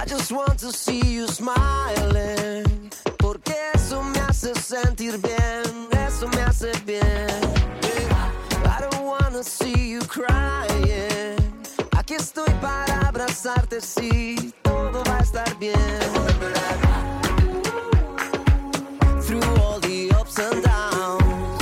I just want to see you smiling, porque eso me hace sentir bien, eso me hace bien. I don't wanna see you crying. Aquí estoy para abrazarte, sí, todo va a estar bien. Through all the ups and downs,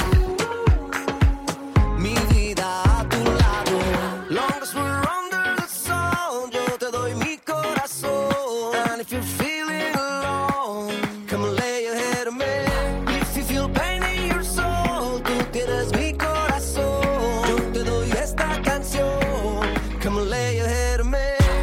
mi vida a tu lado. Long as we're under the sun, yo te doy mi corazón. And if you're feeling alone, come and lay your head on me. If you feel pain in your soul, tú tienes mi corazón. Yo te doy esta canción. Come and lay your head on me.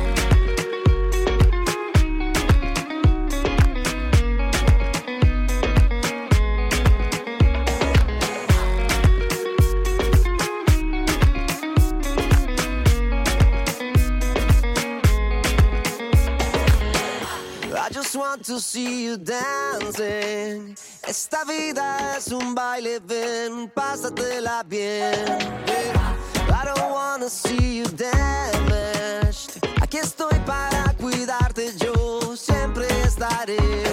I just want to see you dancing. Esta vida es un baile, ven, pásatela bien. I don't wanna see you damaged. Aquí estoy para cuidarte, yo siempre estaré.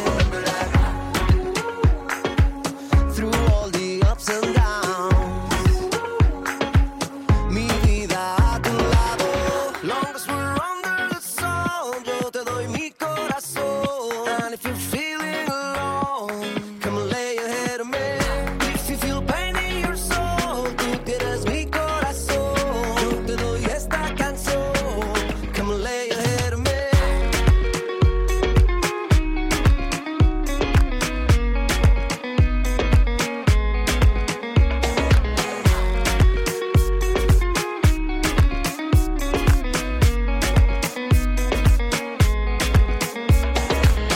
Through all the ups and downs, mi vida a tu lado. Long as we're under the sun, yo te doy mi corazón. And if you're feeling alone, come and lay your head on me. If you feel pain in your soul, tú tienes mi corazón. Yo te doy esta canción. Come and lay your head on me.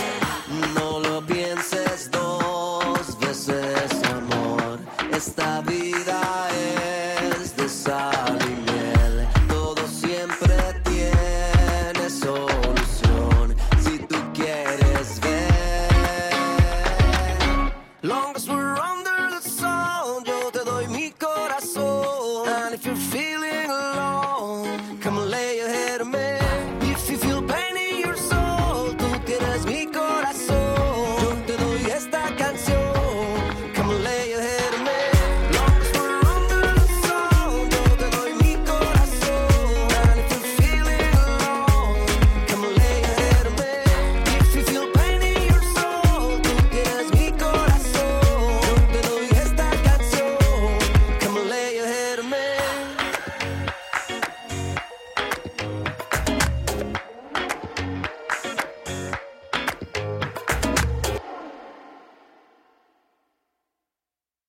No lo pienses dos veces, amor. Esta vida